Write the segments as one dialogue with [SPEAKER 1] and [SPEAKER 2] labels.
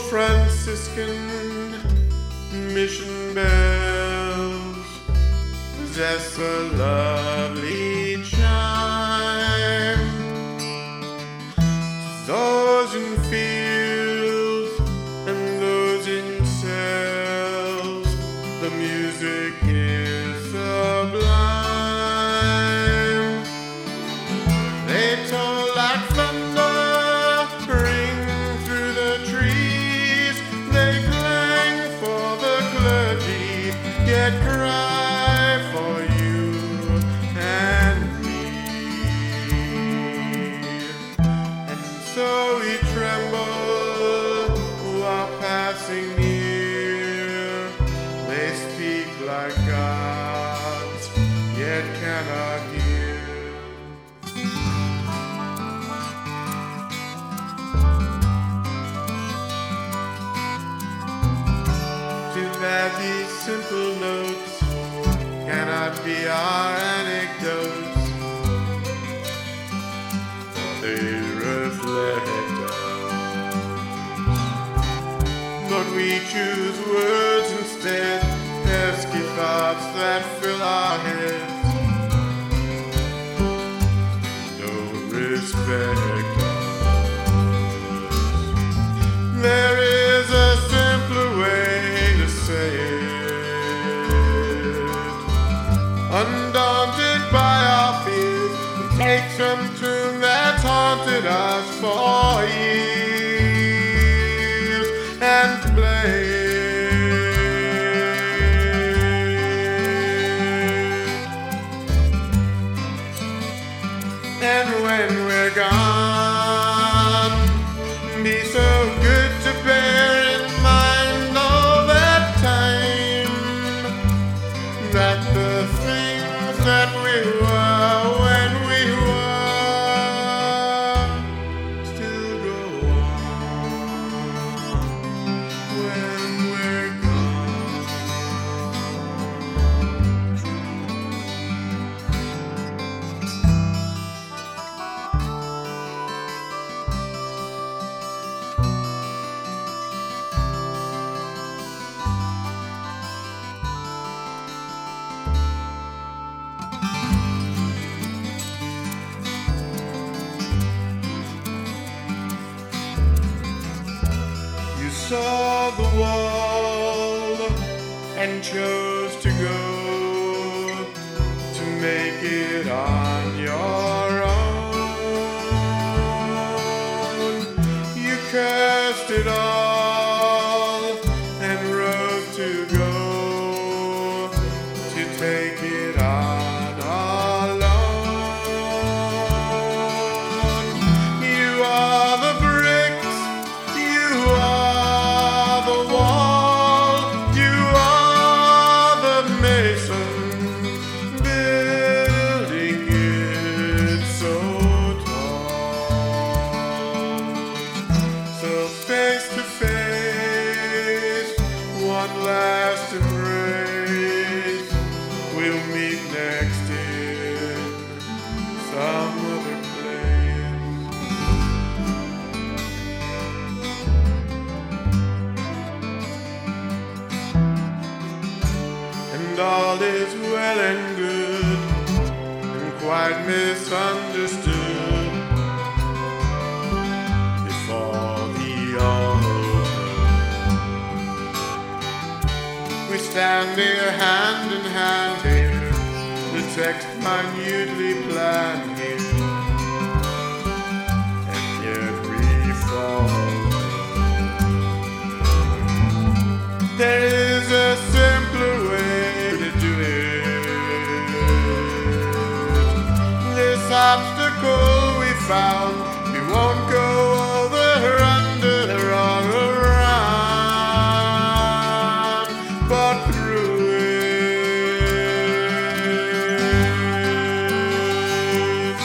[SPEAKER 1] Franciscan mission bells possess a lovely chime. Those in fields and those in cells, the music is sublime. They toll like thunder, ring through the trees. They clang for the clergy, yet cry for you and me. And so we tremble while passing near. They speak like gods, yet cannot hear. Too bad these simple notes cannot be our anecdotes, for they reflect us. But we choose words instead, pesky thoughts that fill our heads. Don't respect us. There is a simpler way to say it. Undaunted by our fears, we take some tune that's haunted us for years and play it. And when we're gone, be so good to bear in mind all that time, that the things that we were when we were still go on when we're gone. You saw the wall and chose to go to make it on your own. You cursed it all and wrote to go to take it on alone. You are the bricks, you are the wall, you are the mason building it so tall. So face to face, one last embrace, we'll meet next in some other place. And all is well and good, and quite misunderstood before the altar. We stand here hand in hand here, the text minutely planned here, and yet we fall. There is a simpler way to do it. This obstacle we found, we won't go over, under, or around, but through it.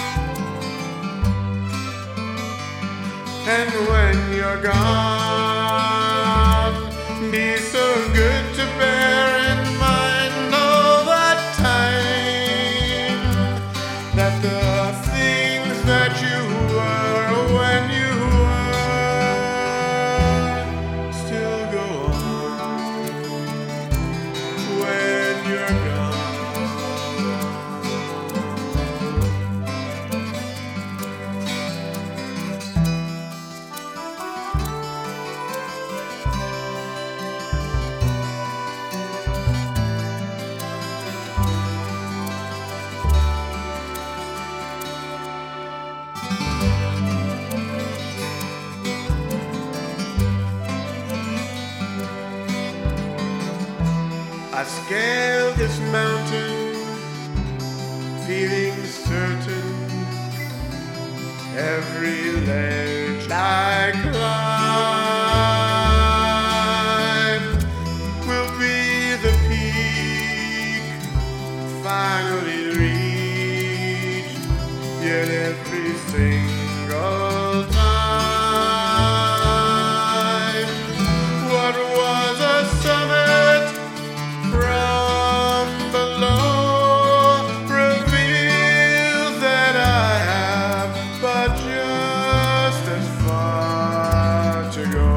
[SPEAKER 1] scale this mountain, feeling certain every ledge I climb will be the peak finally reached, yet every single time what was a summit from below reveals that I have but just as far to go.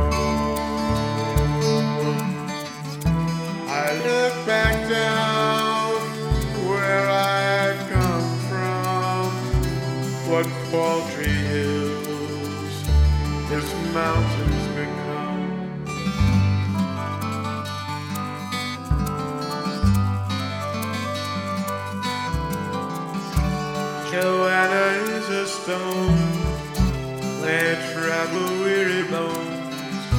[SPEAKER 1] I look back down where I've come from. What paltry hills this mountain's become. Joanna is a stone where travel weary bones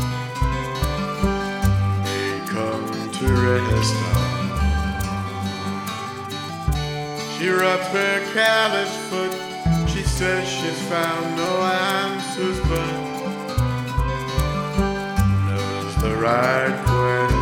[SPEAKER 1] may come to rest on. She rubs her callous foot. She says she's found no answers, but knows the right question.